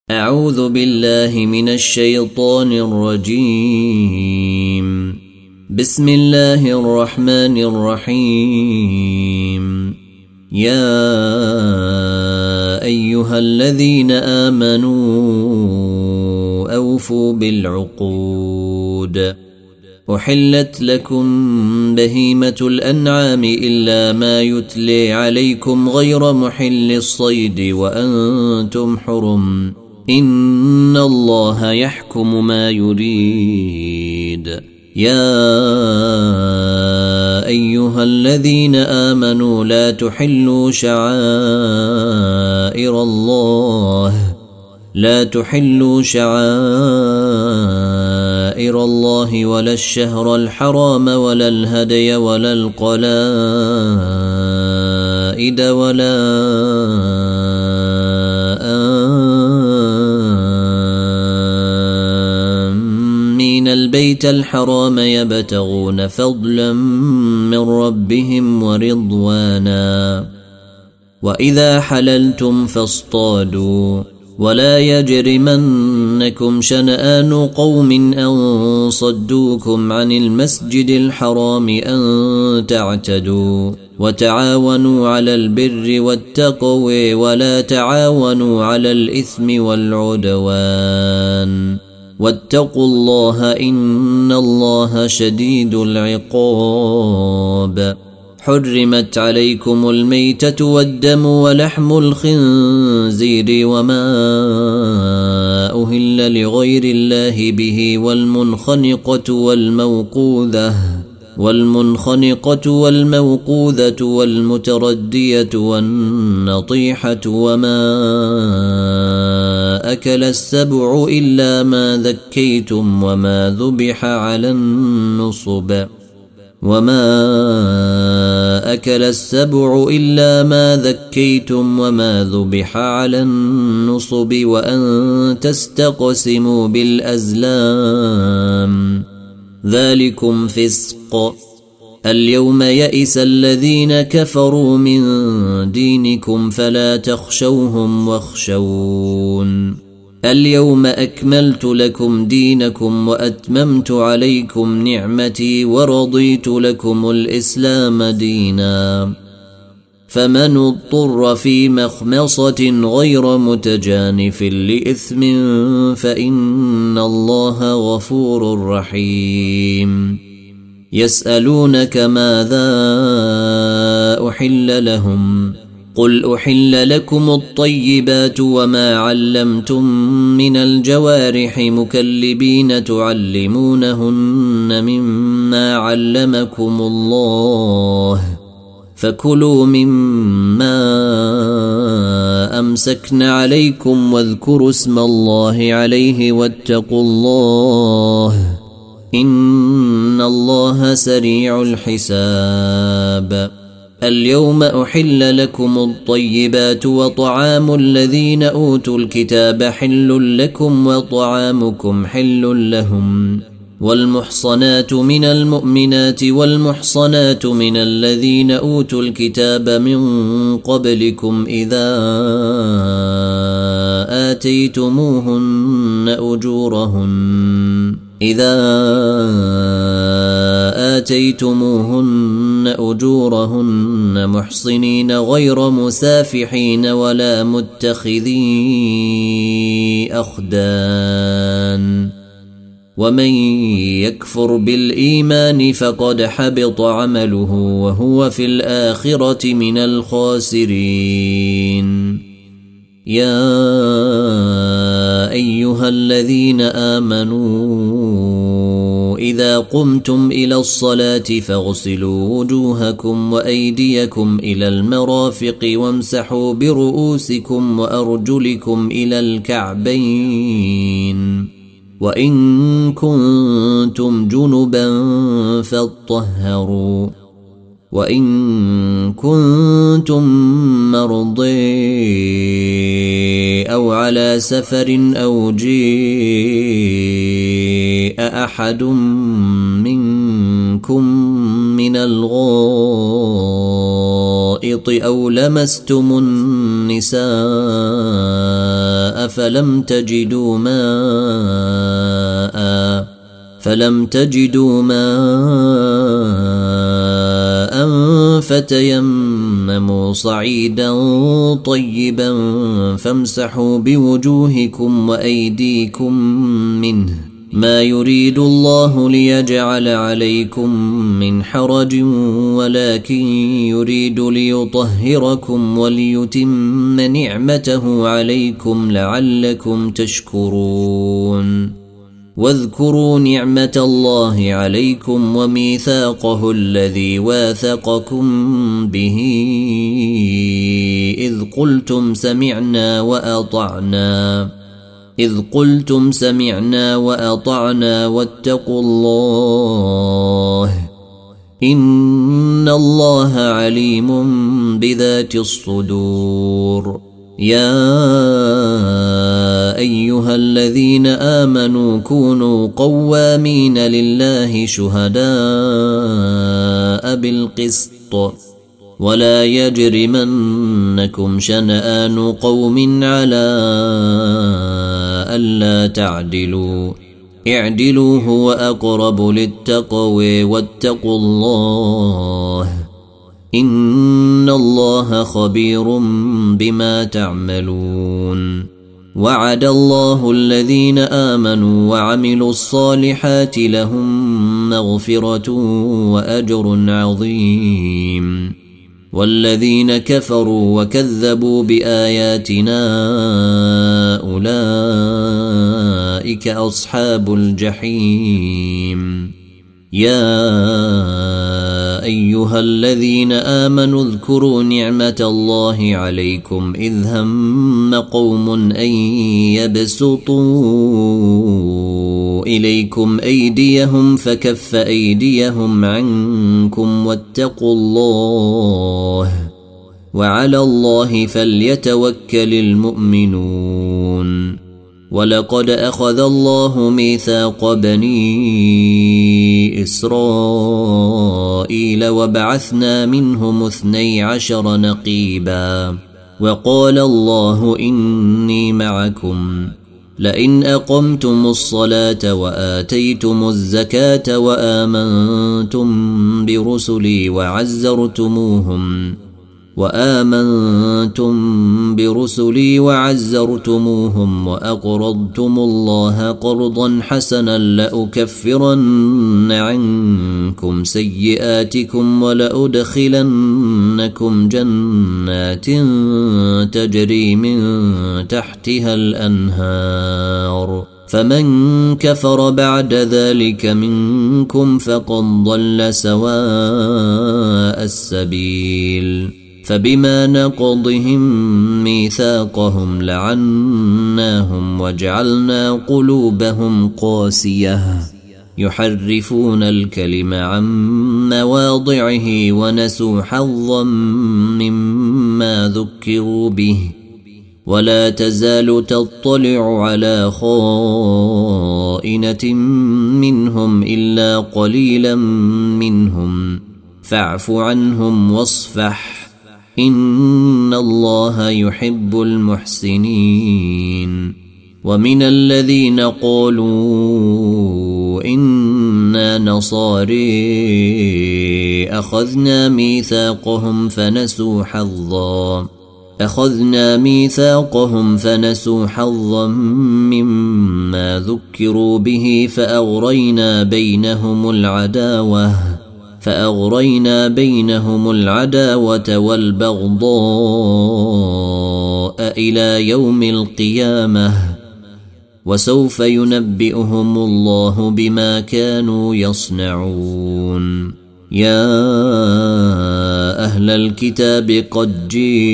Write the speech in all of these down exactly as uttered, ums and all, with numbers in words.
أعوذ بالله من الشيطان الرجيم. بسم الله الرحمن الرحيم. يا أيها الذين آمنوا أوفوا بالعقود. أحلت لكم بهيمة الأنعام إلا ما يتلي عليكم غير محل الصيد وأنتم حرم. إن الله يحكم ما يريد. يا أيها الذين آمنوا لا تحلوا شعائر الله لا تحلوا شعائر الله ولا الشهر الحرام ولا الهدي ولا القلائد ولا آمين البيت الحرام يبتغون فضلا من ربهم ورضوانا. وإذا حللتم فاصطادوا ولا يجرمنكم شنآن قوم أن صدوكم عن المسجد الحرام أن تعتدوا. وتعاونوا على البر والتقوى ولا تعاونوا على الإثم والعدوان. واتقوا الله إن الله شديد العقاب. حرمت عليكم الميتة والدم ولحم الخنزير وما أهل لغير الله به والمنخنقة والموقوذة والمنخنقة والموقوذة والمتردية والنطيحة وما أكل السبع إلا ما ذكيتم وما ذبح على النصب وما أكل السبع إلا ما ذكيتم وما ذبح على النصب وأن تستقسموا بالأزلام ذلكم فسق. اليوم يئس الذين كفروا من دينكم فلا تخشوهم واخشون. اليوم أكملت لكم دينكم وأتممت عليكم نعمتي ورضيت لكم الإسلام دينا. فمن اضطر في مخمصة غير متجانف لإثم فإن الله غفور رحيم. يسألونك ماذا أحل لهم قل أحل لكم الطيبات وما علمتم من الجوارح مكلبين تعلمونهن مما علمكم الله فكلوا مما أمسكن عليكم واذكروا اسم الله عليه واتقوا الله إن الله سريع الحساب. اليوم أحل لكم الطيبات وطعام الذين أوتوا الكتاب حل لكم وطعامكم حل لهم. والمحصنات من المؤمنات والمحصنات من الذين أوتوا الكتاب من قبلكم إذا آتيتموهن أجورهن إذا آتيتموهن أجورهن محصنين غير مسافحين ولا متخذي أخدان. ومن يكفر بالإيمان فقد حبط عمله وهو في الآخرة من الخاسرين. يا أيها الذين آمنوا إذا قمتم إلى الصلاة فاغسلوا وجوهكم وأيديكم إلى المرافق وامسحوا برؤوسكم وأرجلكم إلى الكعبين. وإن كنتم جنبا فاطهروا وإن كنتم مرضى أو على سفر أو جاء أحد منكم من الغائط أو لمستم النساء فلم تجدوا ماء فلم تجدوا ماء فتيمموا صعيدا طيبا فامسحوا بوجوهكم وأيديكم منه ما يريد الله ليجعل عليكم من حرج ولكن يريد ليطهركم وليتم نعمته عليكم لعلكم تشكرون واذكروا نعمة الله عليكم وميثاقه الذي واثقكم به إذ قلتم سمعنا وأطعنا إذ قلتم سمعنا وأطعنا واتقوا الله إن الله عليم بذات الصدور يا أيها الذين آمنوا كونوا قوامين لله شهداء بالقسط ولا يجرمنكم شنآن قوم على ألا تعدلوا اعدلوا هو أقرب للتقوى واتقوا الله إن الله خبير بما تعملون وعد الله الذين آمنوا وعملوا الصالحات لهم مغفرة وأجر عظيم والذين كفروا وكذبوا بآياتنا أولئك أصحاب الجحيم يا أيها الذين آمنوا اذكروا نعمة الله عليكم إذ هم قوم أن يبسطوا إليكم أيديهم فكف أيديهم عنكم واتقوا الله وعلى الله فليتوكل المؤمنون ولقد أخذ الله ميثاق بني إسرائيل وبعثنا منهم اثني عشر نقيبا وقال الله إني معكم لئن أقمتم الصلاة وآتيتم الزكاة وآمنتم برسلي وعزرتموهم وآمنتم برسلي وعزرتموهم وأقرضتم الله قرضا حسنا لأكفرن عنكم سيئاتكم ولأدخلنكم جنات تجري من تحتها الأنهار فمن كفر بعد ذلك منكم فقد ضل سواء السبيل فبما نقضهم ميثاقهم لعناهم وجعلنا قلوبهم قاسية يحرفون الكلم عن مواضعه ونسوا حظا مما ذكروا به ولا تزال تطلع على خائنة منهم إلا قليلا منهم فاعف عنهم واصفح إن الله يحب المحسنين ومن الذين قالوا إنا نصاري أخذنا ميثاقهم فنسوا حظا أخذنا ميثاقهم فنسوا حظا مما ذكروا به فأغرينا بينهم العداوة فأغرينا بينهم العداوة والبغضاء إلى يوم القيامة وسوف ينبئهم الله بما كانوا يصنعون يا أهل الكتاب قد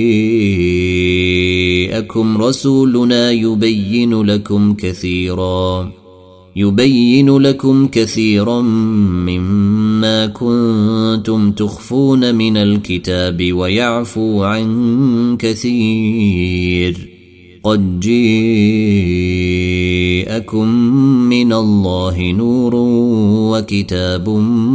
جاءكم رسولنا يبين لكم كثيرا يبين لكم كثيرا مما كنتم تخفون من الكتاب ويعفو عن كثير قد جاءكم من الله نور وكتاب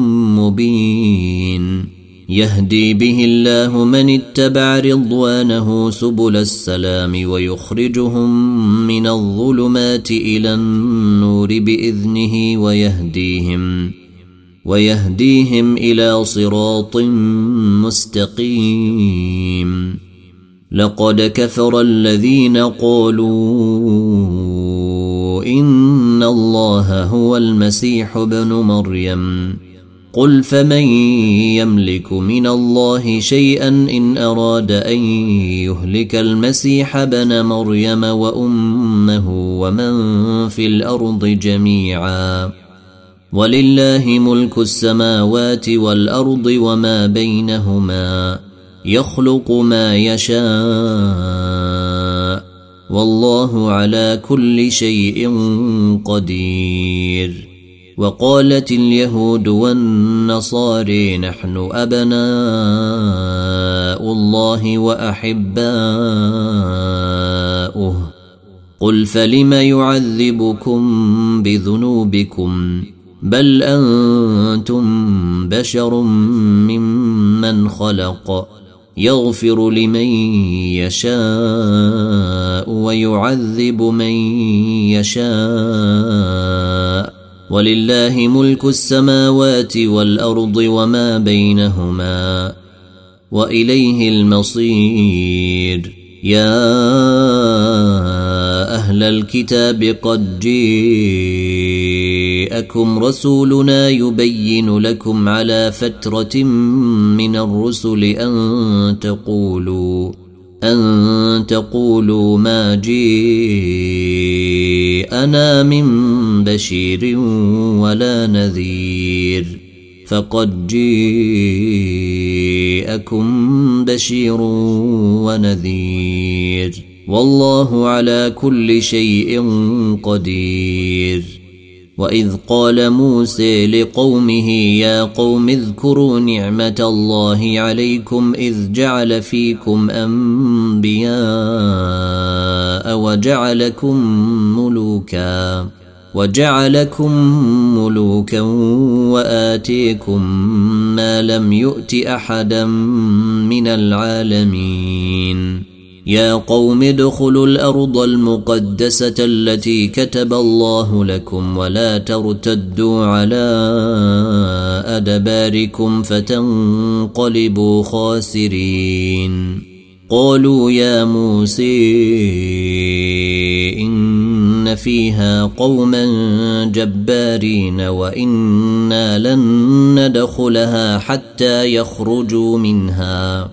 مبين يهدي به الله من اتبع رضوانه سبل السلام ويخرجهم من الظلمات إلى النور بإذنه ويهديهم ويهديهم إلى صراط مستقيم لقد كفر الذين قالوا إن الله هو المسيح ابن مريم قل فمن يملك من الله شيئا إن أراد أن يهلك المسيح ابن مريم وأمه ومن في الأرض جميعا ولله ملك السماوات والأرض وما بينهما يخلق ما يشاء والله على كل شيء قدير وقالت اليهود والنصارى نحن أبناء الله وأحباؤه قل فلم يعذبكم بذنوبكم بل أنتم بشر ممن خلق يغفر لمن يشاء ويعذب من يشاء ولله ملك السماوات والأرض وما بينهما وإليه المصير يا أهل الكتاب قد جاءكم رسولنا يبين لكم على فترة من الرسل أن تقولوا أن تقولوا ما جاءنا من بشير ولا نذير فقد جاءكم بشير ونذير والله على كل شيء قدير وإذ قال موسى لقومه يا قوم اذكروا نعمة الله عليكم إذ جعل فيكم أنبياء وجعلكم ملوكا وجعلكم ملوكا وآتيكم ما لم يؤت أحدا من العالمين يا قوم ادخلوا الأرض المقدسة التي كتب الله لكم ولا ترتدوا على أدباركم فتنقلبوا خاسرين قالوا يا موسى إن فيها قوما جبارين وإنا لن ندخلها حتى يخرجوا منها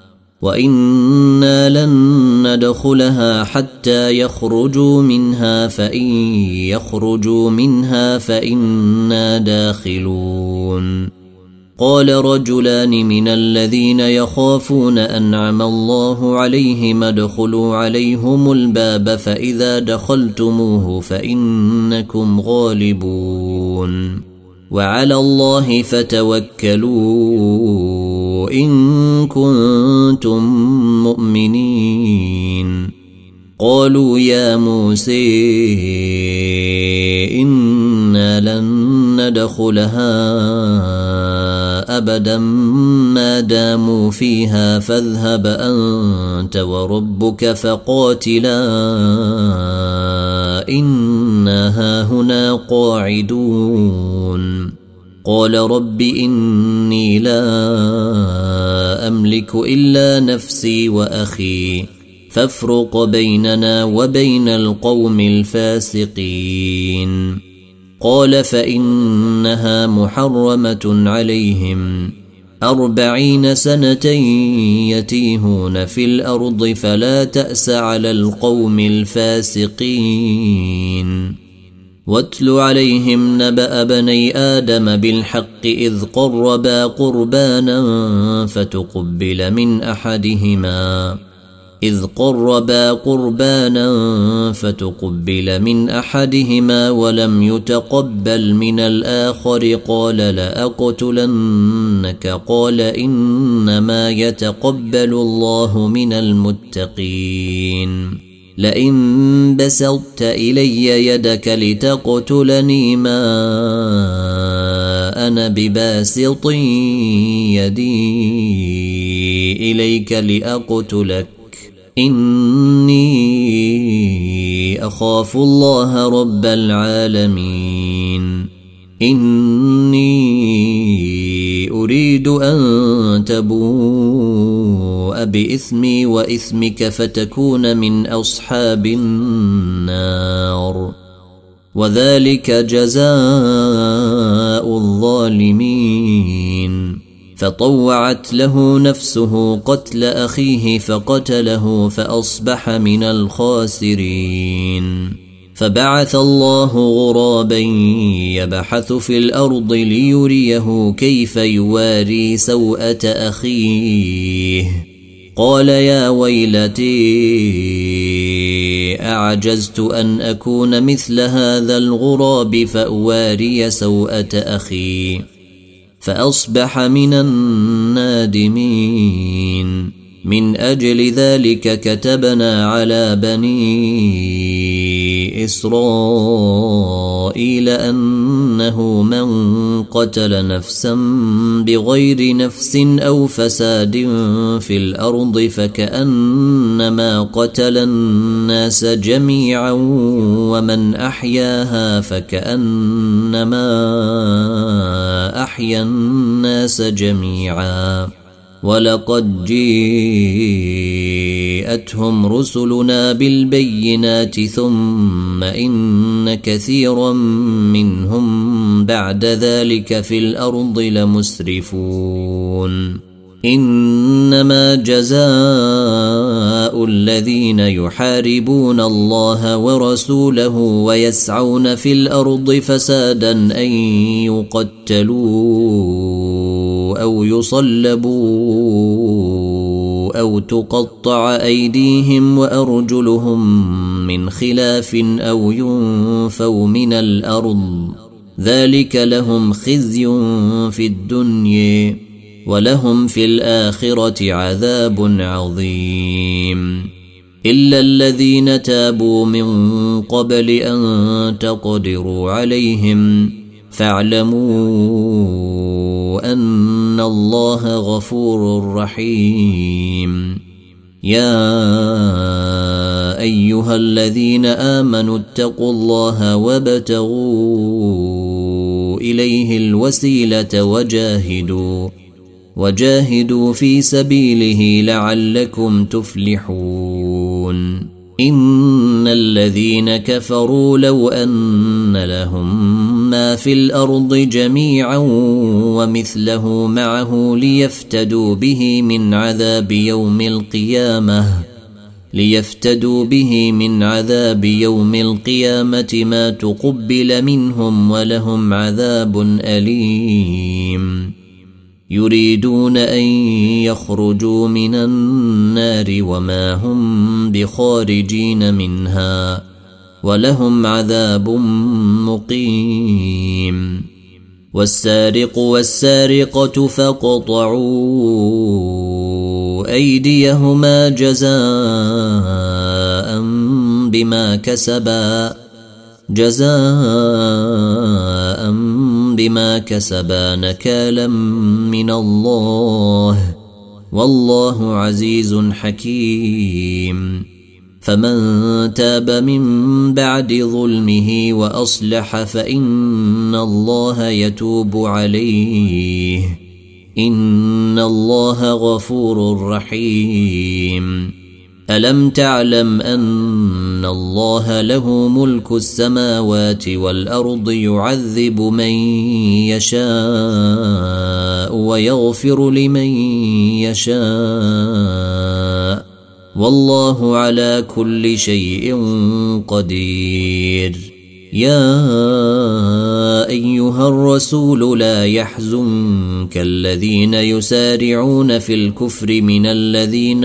وإنا لن ندخلها حتى يخرجوا منها فإن يخرجوا منها فإنا داخلون قال رجلان من الذين يخافون أنعم الله عليهم ادخلوا عليهم الباب فإذا دخلتموه فإنكم غالبون وعلى الله فتوكلوا إن كنتم مؤمنين قالوا يا موسى إنا لن ندخلها أبدا ما داموا فيها فاذهب أنت وربك فقاتلا إنا هاهنا قاعدون قال رب إني لا أملك إلا نفسي وأخي فافرق بيننا وبين القوم الفاسقين قال فإنها محرمة عليهم أربعين سنة يتيهون في الأرض فلا تأس على القوم الفاسقين واتل عليهم نبأ بني آدم بالحق إذ قربا قربانا فتقبل من أحدهما إذ قربا قربانا فتقبل من أحدهما ولم يتقبل من الآخر قال لأقتلنك قال إنما يتقبل الله من المتقين لئن بسطت إلي يدك لتقتلني ما أنا بباسط يدي إليك لأقتلك إني أخاف الله رب العالمين إني أريد أن تبوء بإثمي وإثمك فتكون من أصحاب النار وذلك جزاء الظالمين فطوعت له نفسه قتل أخيه فقتله فأصبح من الخاسرين فبعث الله غرابا يبحث في الأرض ليريه كيف يواري سوءة أخيه قال يا ويلتي أعجزت أن أكون مثل هذا الغراب فأواري سوءة أخي فأصبح من النادمين من أجل ذلك كتبنا على بني إسرائيل أنه من قتل نفسا بغير نفس أو فساد في الأرض فكأنما قتل الناس جميعا ومن أحياها فكأنما أحيا الناس جميعا ولقد جاءتهم رسلنا بالبينات ثم إن كثيرا منهم بعد ذلك في الأرض لمسرفون إنما جزاء الذين يحاربون الله ورسوله ويسعون في الأرض فسادا أن يقتلوا أو يصلبوا أو تقطع أيديهم وأرجلهم من خلاف أو ينفوا من الأرض ذلك لهم خزي في الدنيا ولهم في الآخرة عذاب عظيم إلا الذين تابوا من قبل أن تقدروا عليهم فاعلموا أن الله غفور رحيم يا أيها الذين آمنوا اتقوا الله وابتغوا إليه الوسيلة وجاهدوا وجاهدوا في سبيله لعلكم تفلحون إن الذين كفروا لو أن لهم ما في الأرض جميعا ومثله معه ليفتدوا به من عذاب يوم القيامة ليفتدوا به من عذاب يوم القيامة ما تقبل منهم ولهم عذاب أليم يريدون أن يخرجوا من النار وما هم بخارجين منها ولهم عذاب مقيم والسارق والسارقة فاقطعوا أيديهما جزاء بما كسبا جزاء بما كسبا نكالا من الله والله عزيز حكيم فمن تاب من بعد ظلمه وأصلح فإن الله يتوب عليه إن الله غفور رحيم ألم تعلم أن الله له ملك السماوات والأرض يعذب من يشاء ويغفر لمن يشاء والله على كل شيء قدير يا أيها الرسول لا يحزنك الذين يسارعون في الكفر من الذين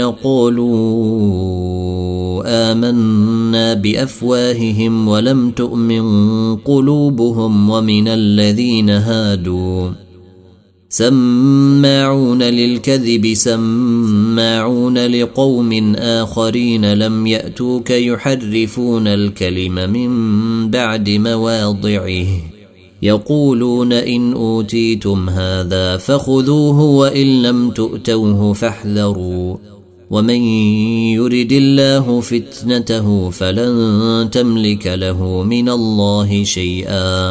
قالوا آمنا بأفواههم ولم تؤمن قلوبهم ومن الذين هادوا سماعون للكذب سماعون لقوم آخرين لم يأتوك يحرفون الكلم من بعد مواضعه يقولون إن أوتيتم هذا فخذوه وإن لم تؤتوه فاحذروا ومن يرد الله فتنته فلن تملك له من الله شيئا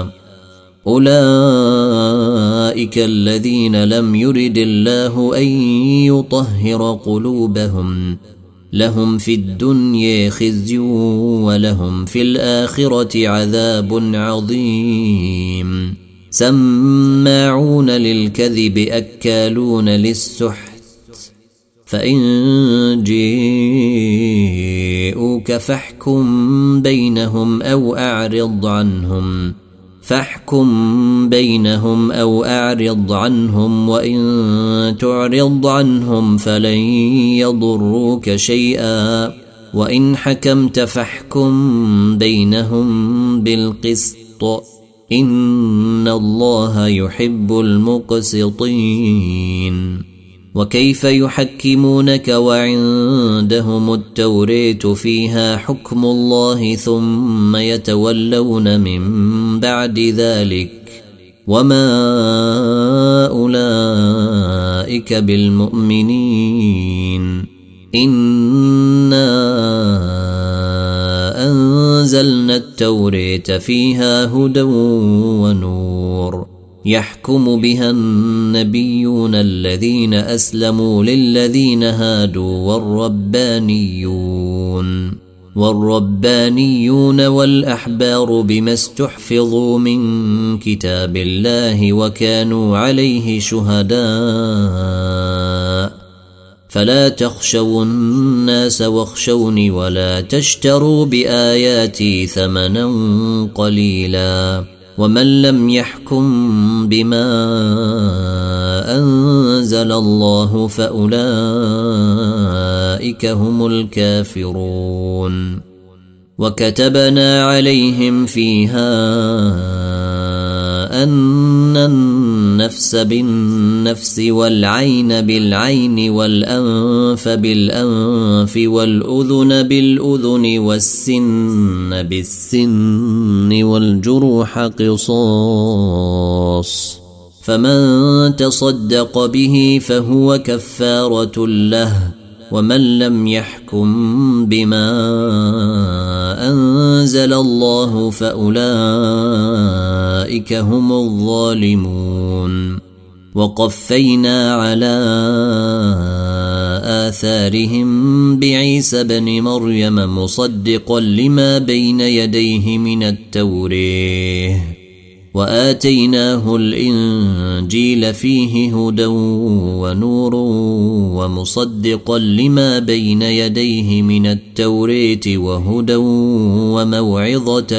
أولئك الذين لم يرد الله أن يطهر قلوبهم لهم في الدنيا خزي ولهم في الآخرة عذاب عظيم سماعون للكذب أكالون للسحت فإن جاءوك فاحكم بينهم أو أعرض عنهم فاحكم بينهم أو أعرض عنهم وإن تعرض عنهم فلن يضروك شيئا وإن حكمت فاحكم بينهم بالقسط إن الله يحب المقسطين وكيف يحكمونك وعندهم التوراة فيها حكم الله ثم يتولون من بعد ذلك وما أولئك بالمؤمنين إنا أنزلنا التوراة فيها هدى ونور يحكم بها النبيون الذين أسلموا للذين هادوا والربانيون والربانيون والأحبار بما استحفظوا من كتاب الله وكانوا عليه شهداء فلا تخشوا الناس واخشوني ولا تشتروا بآياتي ثمنا قليلا ومن لم يحكم بما أنزل الله فأولئك هم الكافرون وكتبنا عليهم فيها أن النفس بالنفس والعين بالعين والأنف بالأنف والأذن بالأذن والسن بالسن والجروح قصاص فمن تصدق به فهو كفارة له ومن لم يحكم بما أنزل الله فأولئك هم الظالمون وقفينا على آثارهم بعيسى بن مريم مصدقا لما بين يديه من التوراة وآتيناه الإنجيل فيه هدى ونور ومصدقا لما بين يديه من التوراة وهدى وموعظة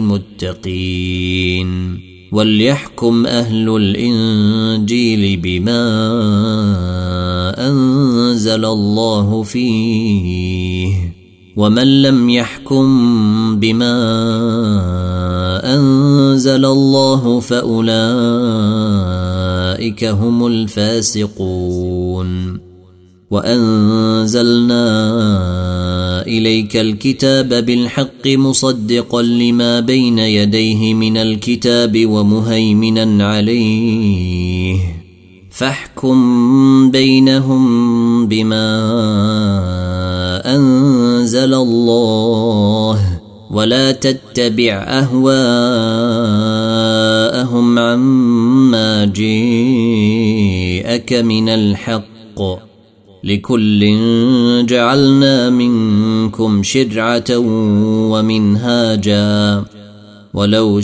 للمتقين وليحكم أهل الإنجيل بما أنزل الله فيه ومن لم يحكم بما أنزل الله فأولئك هم الفاسقون وأنزلنا إليك الكتاب بالحق مصدقا لما بين يديه من الكتاب ومهيمنا عليه فاحكم بينهم بما أنزل الله ولا تتبع أهواءهم عما جاءك من الحق لكل جعلنا منكم شرعة ومنهاجا ولو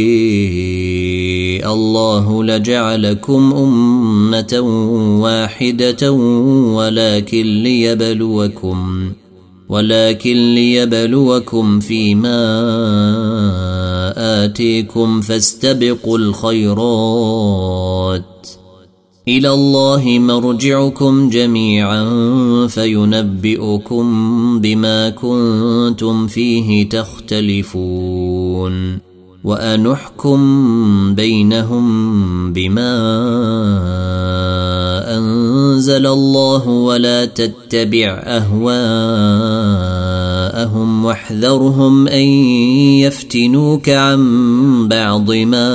شاء الله لجعلكم أمة واحدة ولكن ليبلوكم ولكن ليبلوكم فيما آتيكم فاستبقوا الخيرات إلى الله مرجعكم جميعا فينبئكم بما كنتم فيه تختلفون وأن احكم بينهم بما أنزل الله ولا تتبع أهواءهم واحذرهم أن يفتنوك عن بعض ما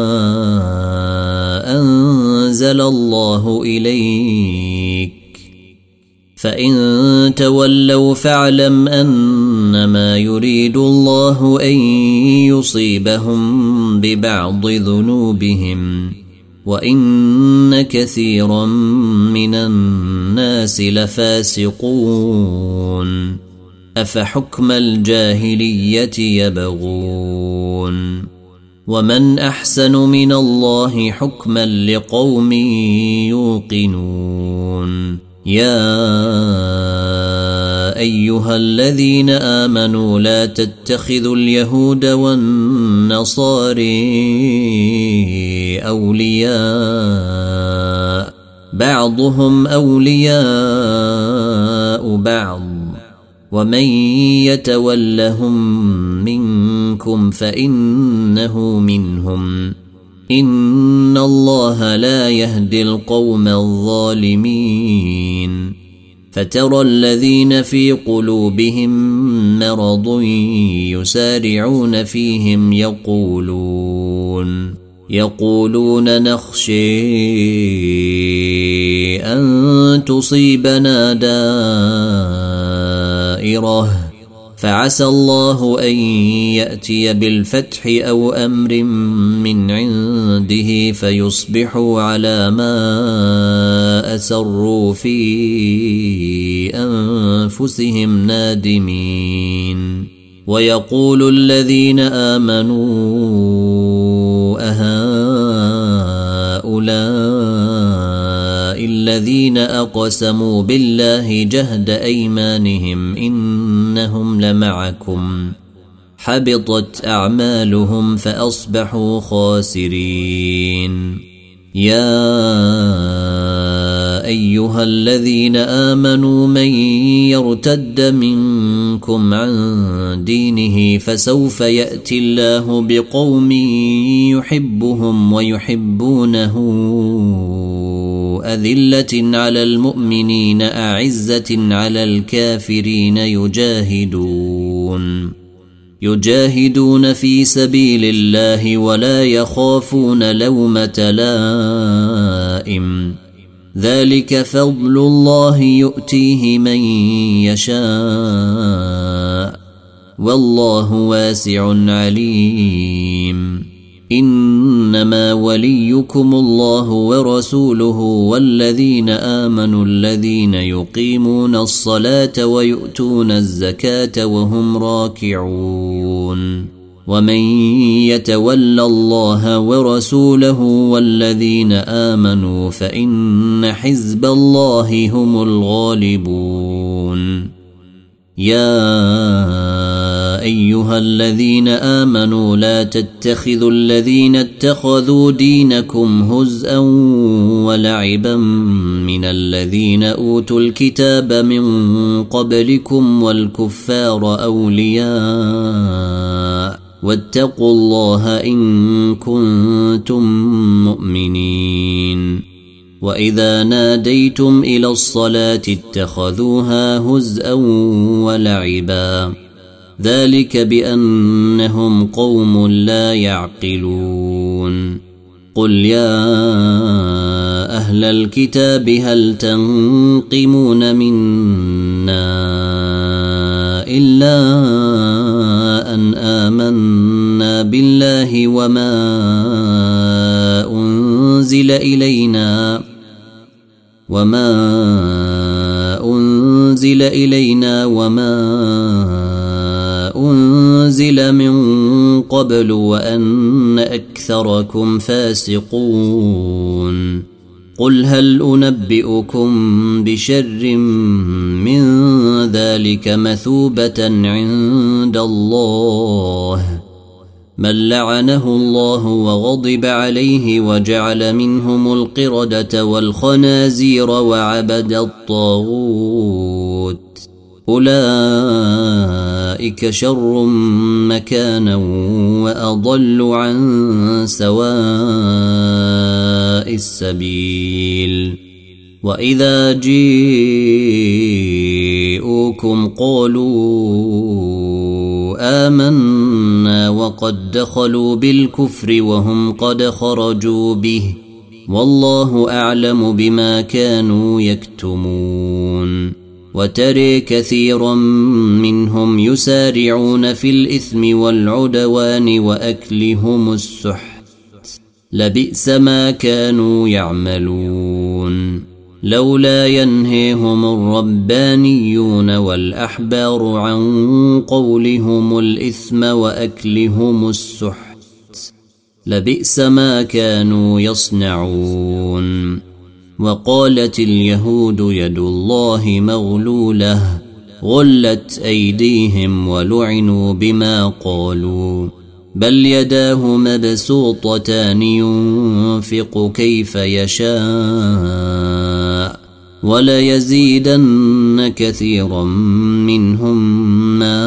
أنزل الله إليك فإن تولوا فاعلم أنما يريد الله أن يصيبهم ببعض ذنوبهم وإن كثيرا من الناس لفاسقون أفحكم الجاهلية يبغون ومن أحسن من الله حكما لقوم يوقنون يا أيها الذين آمنوا لا تتخذوا اليهود والنصاري أولياء بعضهم أولياء بعض ومن يتولهم منكم فإنه منهم إن الله لا يهدي القوم الظالمين فترى الذين في قلوبهم مرض يسارعون فيهم يقولون يقولون نخشى أن تصيبنا دائرة فعسى الله أن يأتي بالفتح أو أمر من عنده فيصبحوا على ما أسروا في أنفسهم نادمين ويقول الذين آمنوا أهؤلاء الذين أقسموا بالله جهد أيمانهم إنهم لمعكم حبطت أعمالهم فأصبحوا خاسرين يا أيها الذين آمنوا من يرتد منكم عن دينه فسوف يأتي الله بقوم يحبهم ويحبونه أذلة على المؤمنين أعزة على الكافرين يجاهدون يجاهدون في سبيل الله ولا يخافون لومة لائم ذلك فضل الله يؤتيه من يشاء والله واسع عليم إنما وليكم الله ورسوله والذين آمنوا الذين يقيمون الصلاة ويؤتون الزكاة وهم راكعون ومن يتول الله ورسوله والذين آمنوا فإن حزب الله هم الغالبون يا أيها الذين آمنوا لا تتخذوا الذين اتخذوا دينكم هزءا ولعبا من الذين أوتوا الكتاب من قبلكم والكفار أولياء واتقوا الله إن كنتم مؤمنين وإذا ناديتم إلى الصلاة اتخذوها هزءا ولعبا ذلك بأنهم قوم لا يعقلون قل يا أهل الكتاب هل تنقمون منا إلا أن آمنا بالله وما أنزل إلينا وما أنزل إلينا وما أنزل من قبل وأن أكثركم فاسقون قل هل أنبئكم بشر من ذلك مثوبة عند الله من لعنه الله وغضب عليه وجعل منهم القردة والخنازير وعبد الطاغوت أولئك أولئك شر مكانا وأضل عن سواء السبيل وإذا جيءوكم قالوا آمنا وقد دخلوا بالكفر وهم قد خرجوا به والله أعلم بما كانوا يكتمون وترى كثيرا منهم يسارعون في الإثم والعدوان وأكلهم السحت لبئس ما كانوا يعملون لولا ينهيهم الربانيون والأحبار عن قولهم الإثم وأكلهم السحت لبئس ما كانوا يصنعون وقالت اليهود يد الله مغلولة غلت أيديهم ولعنوا بما قالوا بل يداه مبسوطتان ينفق كيف يشاء وليزيدن كثيرا منهم ما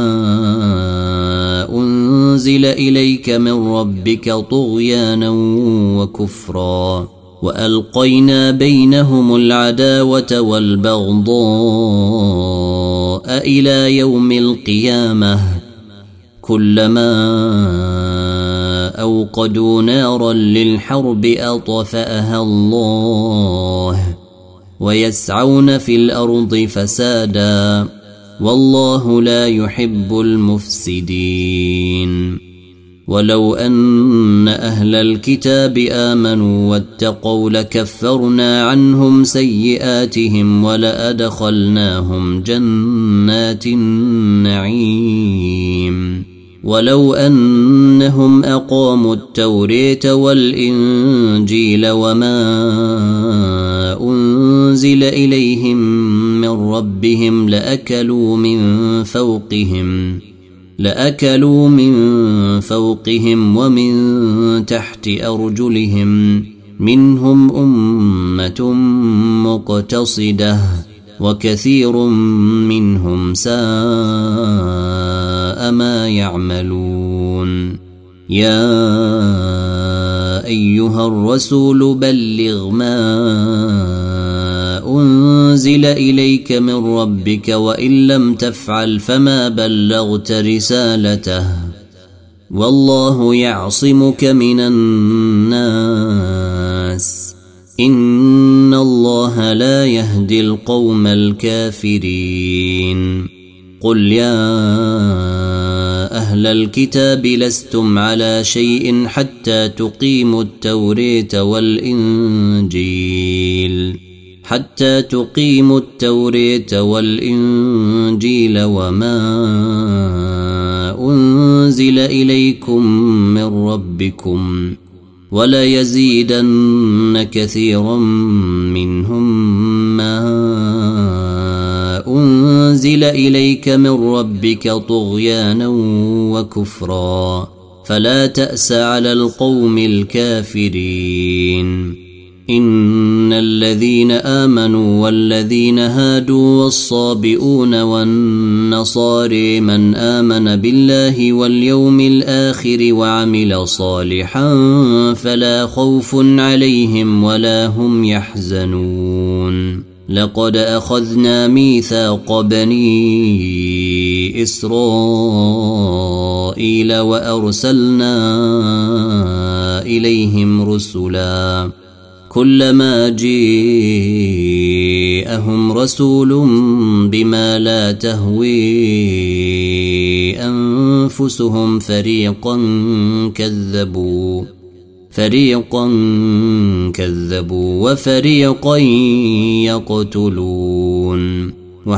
أنزل إليك من ربك طغيانا وكفرا وألقينا بينهم العداوة والبغضاء إلى يوم القيامة كلما أوقدوا نارا للحرب أطفأها الله ويسعون في الأرض فسادا والله لا يحب المفسدين ولو أن أهل الكتاب آمنوا واتقوا لكفرنا عنهم سيئاتهم ولأدخلناهم جنات النعيم ولو أنهم أقاموا التوراة والإنجيل وما أنزل إليهم من ربهم لأكلوا من فوقهم لأكلوا من فوقهم ومن تحت أرجلهم منهم أمة مقتصدة وكثير منهم ساء ما يعملون يا أيها الرسول بلغ ما أنزل إليك من ربك وإن لم تفعل فما بلغت رسالته والله يعصمك من الناس إن الله لا يهدي القوم الكافرين قل يا أهل الكتاب لستم على شيء حتى تقيموا التوراة والإنجيل حتى تقيموا التوراة والإنجيل وما أنزل إليكم من ربكم وليزيدن كثيرا منهم ما أنزل إليك من ربك طغيانا وكفرا فلا تأس على القوم الكافرين إن الذين آمنوا والذين هادوا والصابئون والنصارى من آمن بالله واليوم الآخر وعمل صالحا فلا خوف عليهم ولا هم يحزنون لقد أخذنا ميثاق بني إسرائيل وأرسلنا إليهم رسلا كلما جاءهم رسول بما لا تهوي أنفسهم فريقا كذبوا فريقا كذبوا وفريقا يقتلون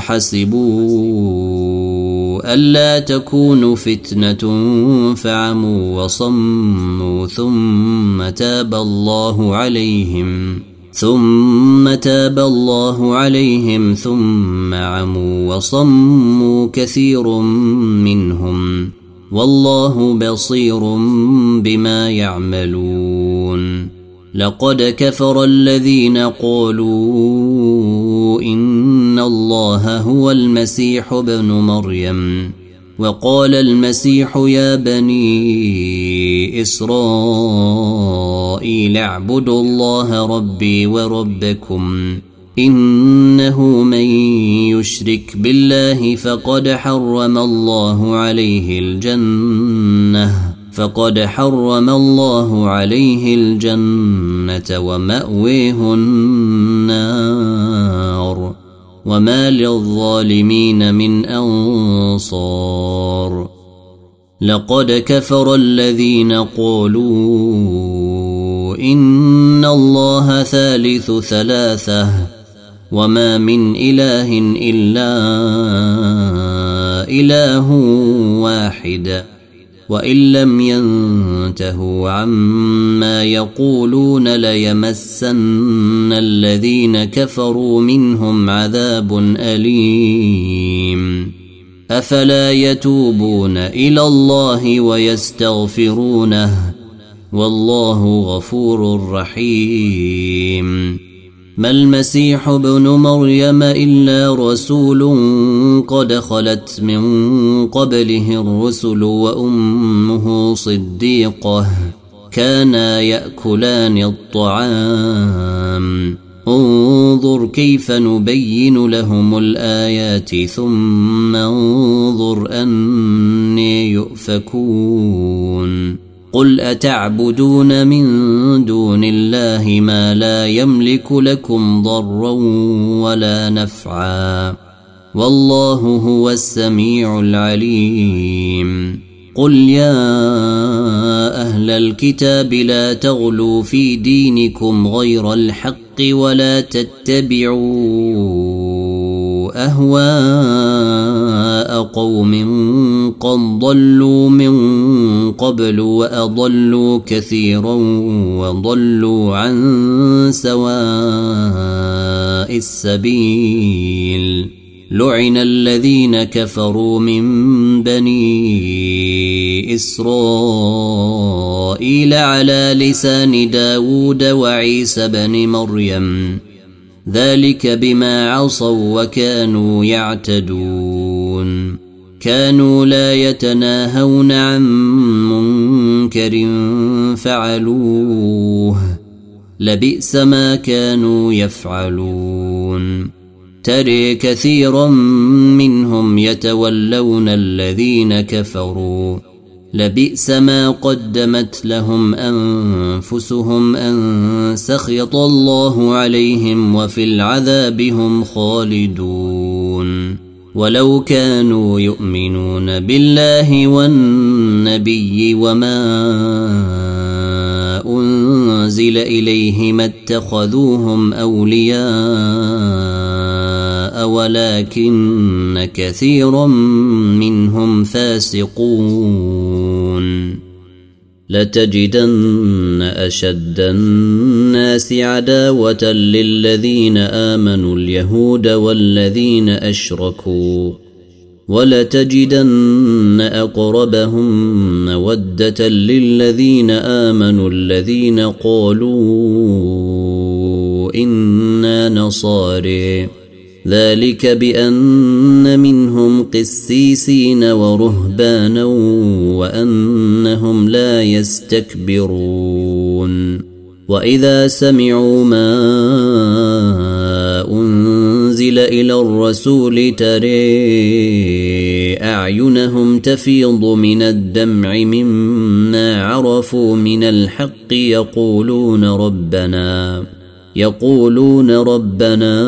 وحسبوا ألا تكون فتنة فعموا وصموا ثم تاب الله عليهم ثم تاب الله عليهم ثم عموا وصموا كثير منهم والله بصير بما يعملون لقد كفر الذين قالوا إن الله هو المسيح ابن مريم وقال المسيح يا بني إسرائيل اعبدوا الله ربي وربكم إنه من يشرك بالله فقد حرم الله عليه الجنة فقد حرم الله عليه الجنة ومأويه النار وما للظالمين من أنصار لقد كفر الذين قالوا إن الله ثالث ثلاثة وما من إله إلا إله واحد وإن لم ينتهوا عما يقولون ليمسن الذين كفروا منهم عذاب أليم أفلا يتوبون إلى الله ويستغفرونه والله غفور رحيم ما المسيح ابن مريم إلا رسول قد خلت من قبله الرسل وأمه صديقة كانا يأكلان الطعام انظر كيف نبين لهم الآيات ثم انظر أني يؤفكون قل أتعبدون من دون الله ما لا يملك لكم ضرا ولا نفعا والله هو السميع العليم قل يا أهل الكتاب لا تغلوا في دينكم غير الحق ولا تتبعوا أهواء قوم قد ضلوا من قبل وأضلوا كثيرا وضلوا عن سواء السبيل لعن الذين كفروا من بني إسرائيل على لسان داود وعيسى بن مريم ذلك بما عصوا وكانوا يعتدون كانوا لا يتناهون عن منكر فعلوه لبئس ما كانوا يفعلون ترى كثيرا منهم يتولون الذين كفروا لبئس ما قدمت لهم أنفسهم أن سخط الله عليهم وفي العذاب هم خالدون ولو كانوا يؤمنون بالله والنبي وما أنزل إليه ما اتخذوهم أولياء ولكن كثيرا منهم فاسقون لتجدن أشد الناس عداوة للذين آمنوا اليهود والذين أشركوا ولتجدن أقربهم مودة للذين آمنوا الذين قالوا إنا نصارى ذلك بأن منهم قسيسين ورهبانا وأنهم لا يستكبرون وإذا سمعوا ما أنزل إلى الرسول ترى أعينهم تفيض من الدمع مما عرفوا من الحق يقولون ربنا يقولون ربنا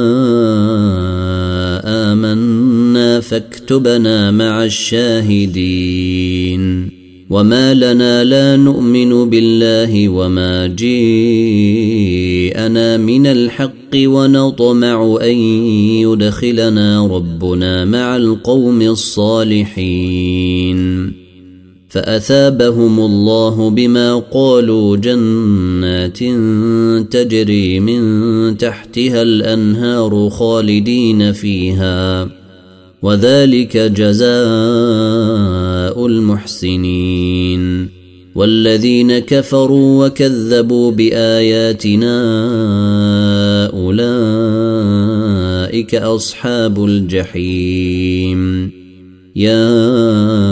آمنا فاكتبنا مع الشاهدين وما لنا لا نؤمن بالله وما جاءنا من الحق ونطمع أن يدخلنا ربنا مع القوم الصالحين فأثابهم الله بما قالوا جنات تجري من تحتها الأنهار خالدين فيها وذلك جزاء المحسنين والذين كفروا وكذبوا بآياتنا أولئك أصحاب الجحيم يا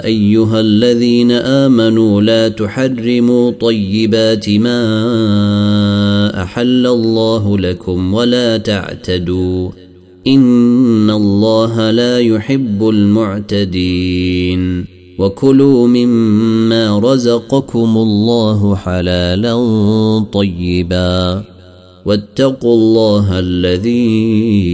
أيها الذين آمنوا لا تحرموا طيبات ما أحل الله لكم ولا تعتدوا إن الله لا يحب المعتدين وكلوا مما رزقكم الله حلالا طيبا واتقوا الله الذي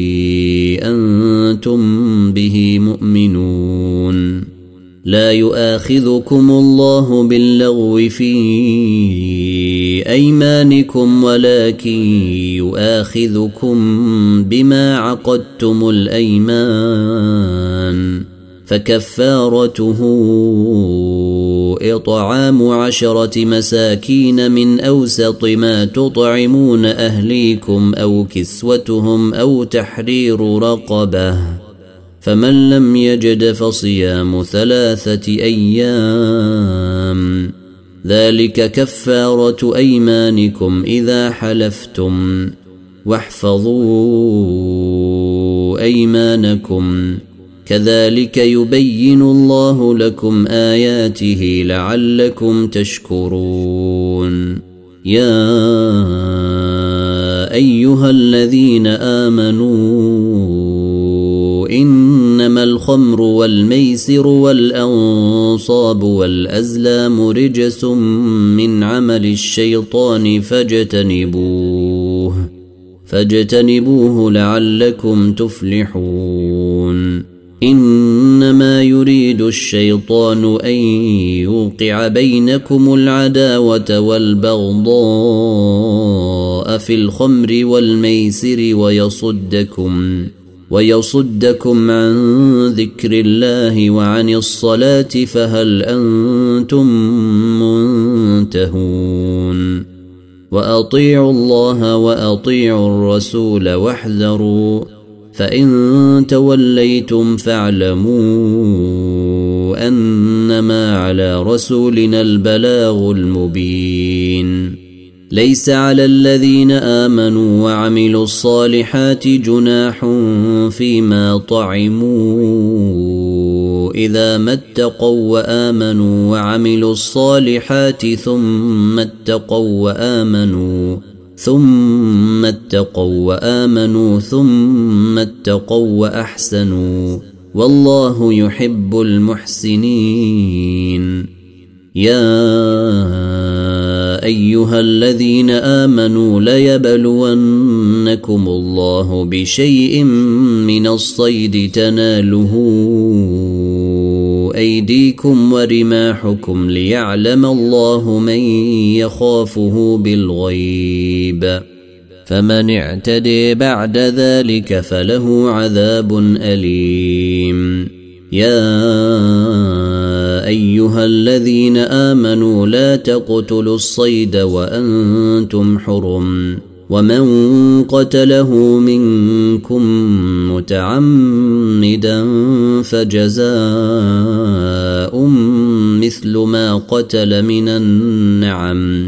أنتم به مؤمنون لا يؤاخذكم الله باللغو في أيمانكم ولكن يؤاخذكم بما عقدتم الأيمان فكفارته إطعام عشرة مساكين من أوسط ما تطعمون أهليكم أو كسوتهم أو تحرير رقبة فمن لم يجد فصيام ثلاثة أيام ذلك كفارة أيمانكم إذا حلفتم واحفظوا أيمانكم كذلك يبين الله لكم آياته لعلكم تشكرون يا أيها الذين آمنوا إنما الخمر والميسر والأنصاب والأزلام رجس من عمل الشيطان فاجتنبوه فاجتنبوه لعلكم تفلحون إنما يريد الشيطان أن يوقع بينكم العداوة والبغضاء في الخمر والميسر ويصدكم ويصدكم عن ذكر الله وعن الصلاة فهل أنتم منتهون وأطيعوا الله وأطيعوا الرسول واحذروا فإن توليتم فاعلموا أنما على رسولنا البلاغ المبين ليس على الذين آمنوا وعملوا الصالحات جناح فيما طعموا إذا ما اتقوا وآمنوا وعملوا الصالحات ثم اتقوا وآمنوا ثم اتقوا وآمنوا ثم اتقوا وأحسنوا والله يحب المحسنين يا أيها الذين آمنوا ليبلونكم الله بشيء من الصيد تناله أيديكم ورماحكم ليعلم الله من يخافه بالغيب فمن اعتدي بعد ذلك فله عذاب أليم يا أيها الذين آمنوا لا تقتلوا الصيد وأنتم حرم ومن قتله منكم متعمدا فجزاء مثل ما قتل من النعم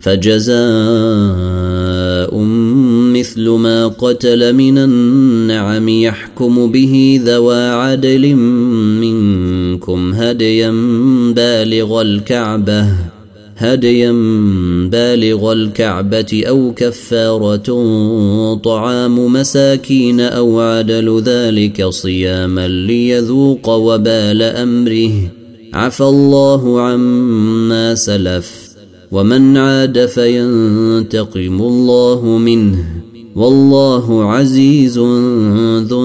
فجزاء مثل ما قتل من النعم يحكم به ذوى عدل منكم هديا بالغ الكعبة هديا بالغ الكعبة أو كفارة طعام مساكين أو عدل ذلك صياما ليذوق وبال أمره عفى الله عما سلف ومن عاد فينتقم الله منه والله عزيز ذو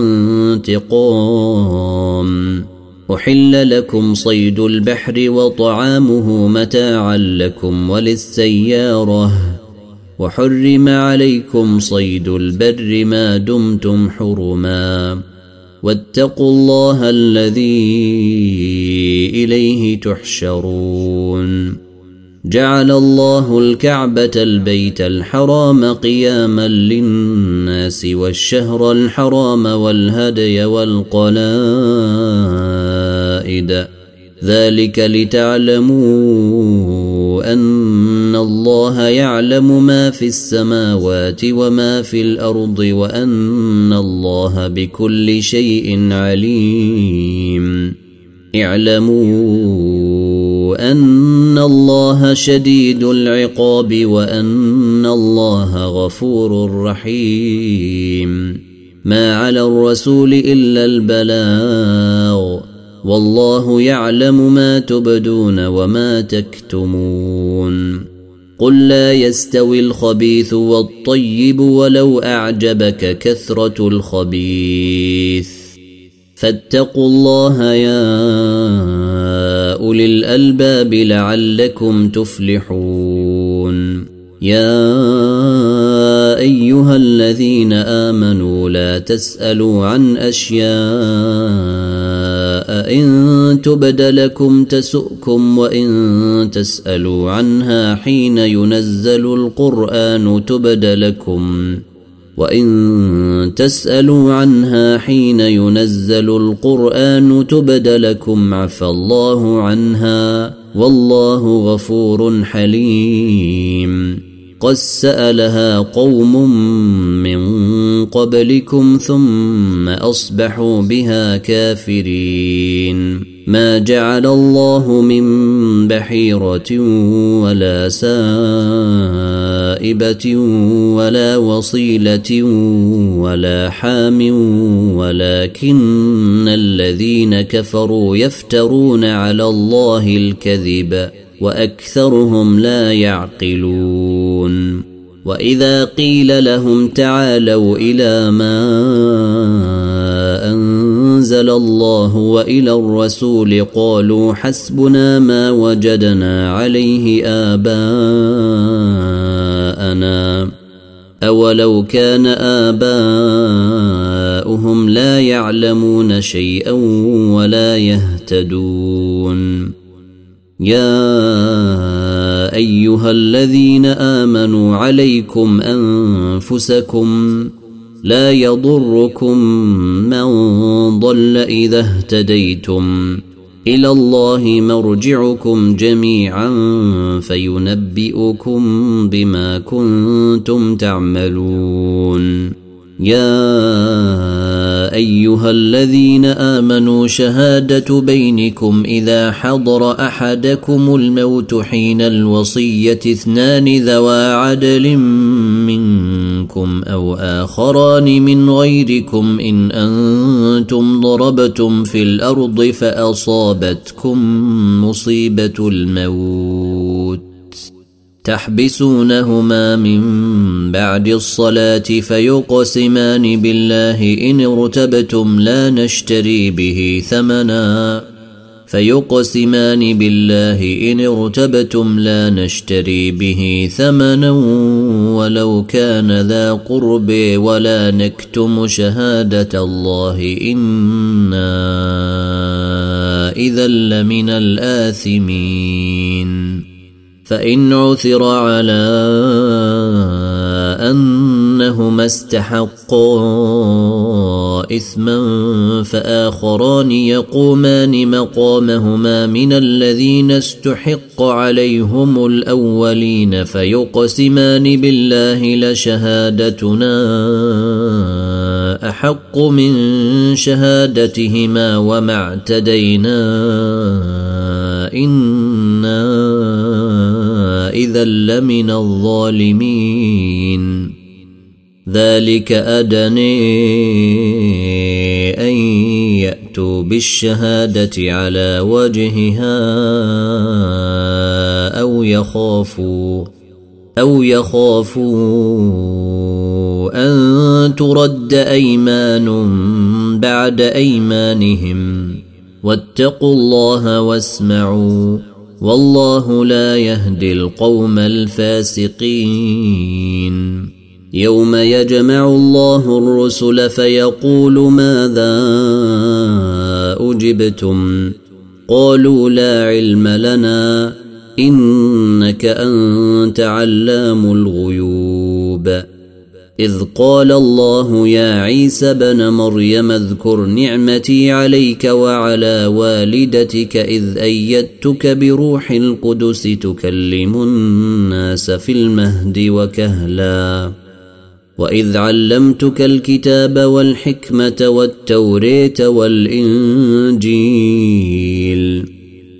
انتقام أحل لكم صيد البحر وطعامه متاعا لكم وللسيارة وحرم عليكم صيد البر ما دمتم حرما واتقوا الله الذي إليه تحشرون جعل الله الكعبة البيت الحرام قياما للناس والشهر الحرام والهدي والقلائد ذلك لتعلموا أن الله يعلم ما في السماوات وما في الأرض وأن الله بكل شيء عليم اعلموا أن الله شديد العقاب وأن الله غفور رحيم. ما على الرسول إلا البلاغ والله يعلم ما تبدون وما تكتمون. قل لا يستوي الخبيث والطيب ولو أعجبك كثرة الخبيث فاتقوا الله يا أولي الألباب لعلكم تفلحون. يا أيها الذين آمنوا لا تسألوا عن أشياء إن تبد لكم تسؤكم وإن تسألوا عنها حين ينزل القرآن تبد لكم وإن تسألوا عنها حين ينزل القرآن تبد لكم عفى الله عنها والله غفور حليم. قد سألها قوم من قبلكم ثم أصبحوا بها كافرين. ما جعل الله من بحيرة ولا سائبة ولا وصيلة ولا حام ولكن الذين كفروا يفترون على الله الكذب وأكثرهم لا يعقلون. وإذا قيل لهم تعالوا إلى ما أنزل الله وإلى الرسول قالوا حسبنا ما وجدنا عليه آباءنا أولو كان آباؤهم لا يعلمون شيئا ولا يهتدون. يا أيها الذين آمنوا عليكم أنفسكم لا يضركم من ضل إذا اهتديتم إلى الله مرجعكم جميعا فينبئكم بما كنتم تعملون. يا أيها الذين آمنوا شهادة بينكم إذا حضر أحدكم الموت حين الوصية اثنان ذوى عدل منكم أو آخران من غيركم إن أنتم ضربتم في الأرض فأصابتكم مصيبة الموت تحبسونهما من بعد الصلاة فيقسمان بالله إن ارتبتم لا نشتري به ثمنا فيقسمان بالله إن ارتبتم لا نشتري به ثمنا ولو كان ذا قرب ولا نكتم شهادة الله إنا إذا لمن الآثمين. فإن عثر على أنهما استحقا إثما فآخران يقومان مقامهما من الذين استحق عليهم الأولين فيقسمان بالله لشهادتنا أحق من شهادتهما وما اعتدينا إنا إذا لمن الظالمين. ذلك أدني أن يأتوا بالشهادة على وجهها أو يخافوا أو يخافوا أن ترد أيمان بعد أيمانهم واتقوا الله واسمعوا والله لا يهدي القوم الفاسقين. يوم يجمع الله الرسل فيقول ماذا أجبتم قالوا لا علم لنا إنك أنت علام الغيوب. إذ قال الله يا عيسى بن مريم اذكر نعمتي عليك وعلى والدتك إذ أيدتك بروح القدس تكلم الناس في المهد وكهلا وإذ علمتك الكتاب والحكمة والتوريت والإنجيل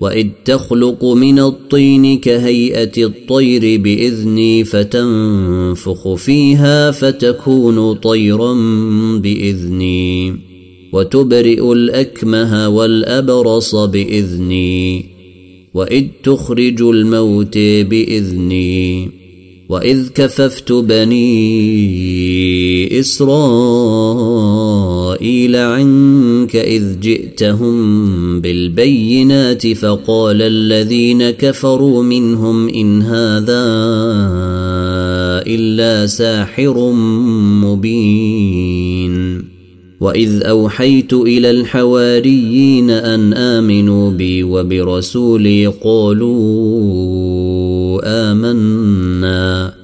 وإذ تخلق من الطين كهيئة الطير بإذني فتنفخ فيها فتكون طيرا بإذني وتبرئ الأكمه والأبرص بإذني وإذ تخرج الموت بإذني وإذ كففت بني إسرائيل عنك إذ جئتهم بالبينات فقال الذين كفروا منهم إن هذا إلا ساحر مبين وإذ أوحيت إلى الحواريين أن آمنوا بي وبرسولي قالوا آمنا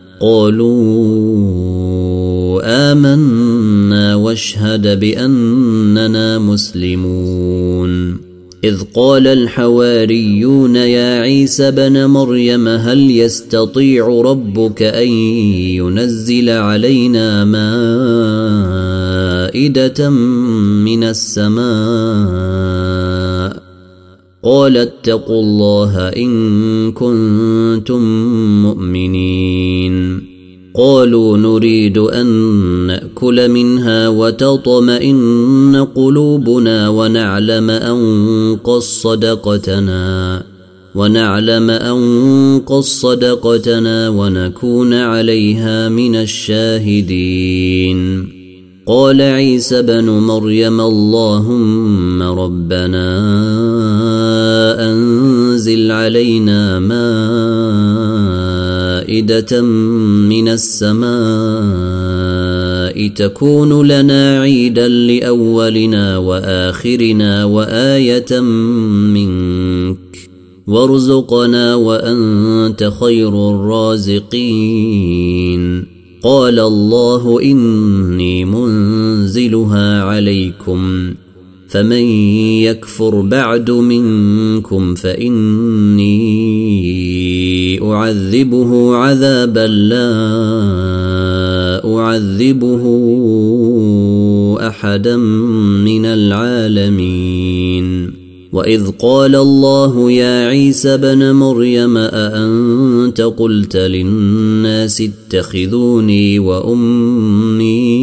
قالوا آمنا واشهد بأننا مسلمون إذ قال الحواريون يا عيسى بن مريم هل يستطيع ربك أن ينزل علينا مائدة من السماء قال اتقوا الله إن كنتم مؤمنين قالوا نريد أن نأكل منها وتطمئن قلوبنا ونعلم أن قد صدقتنا ونعلم أن قد صدقتنا ونكون عليها من الشاهدين قال عيسى بن مريم اللهم ربنا أنزل علينا مائدة من السماء تكون لنا عيدا لأولنا وآخرنا وآية منك وارزقنا وأنت خير الرازقين قال الله إني منزلها عليكم فمن يكفر بعد منكم فإني أعذبه عذابا لا أعذبه أحدا من العالمين وإذ قال الله يا عيسى بن مريم أأنت قلت للناس اتخذوني وأمي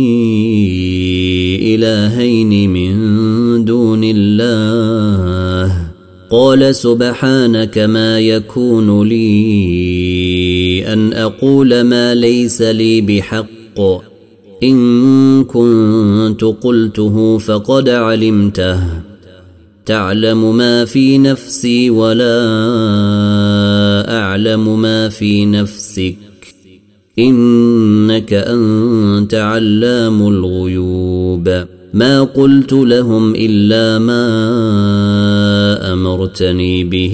إلهين من دون الله قال سبحانك ما يكون لي أن أقول ما ليس لي بحق إن كنت قلته فقد علمته تعلم ما في نفسي ولا أعلم ما في نفسك إنك أنت علام الغيوب ما قلت لهم إلا ما أمرتني به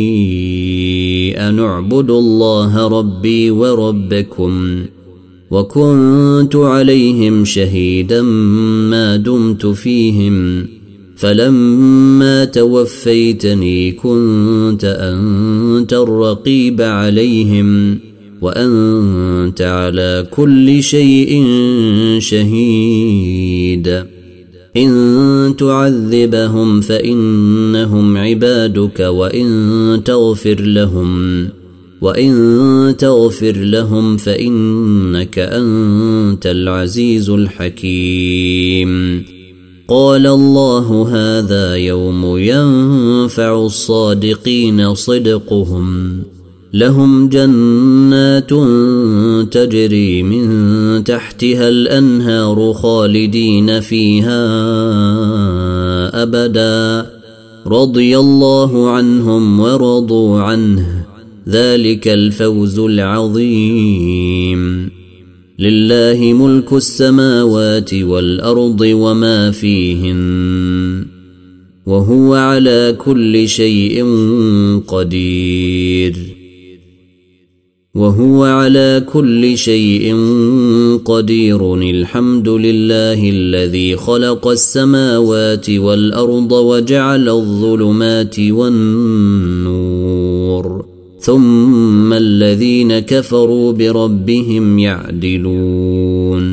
أن اعبدوا الله ربي وربكم وكنت عليهم شهيدا ما دمت فيهم فلما توفيتني كنت أنت الرقيب عليهم وأنت على كل شيء شهيد إن تعذبهم فإنهم عبادك وإن تغفر لهم وإن تغفر لهم فإنك أنت العزيز الحكيم قال الله هذا يوم ينفع الصادقين صدقهم لهم جنات تجري من تحتها الأنهار خالدين فيها أبدا رضي الله عنهم ورضوا عنه ذلك الفوز العظيم لله ملك السماوات والأرض وما فيهن وهو على كل شيء قدير وهو على كل شيء قدير الحمد لله الذي خلق السماوات والأرض وجعل الظلمات والنور ثم الذين كفروا بربهم يعدلون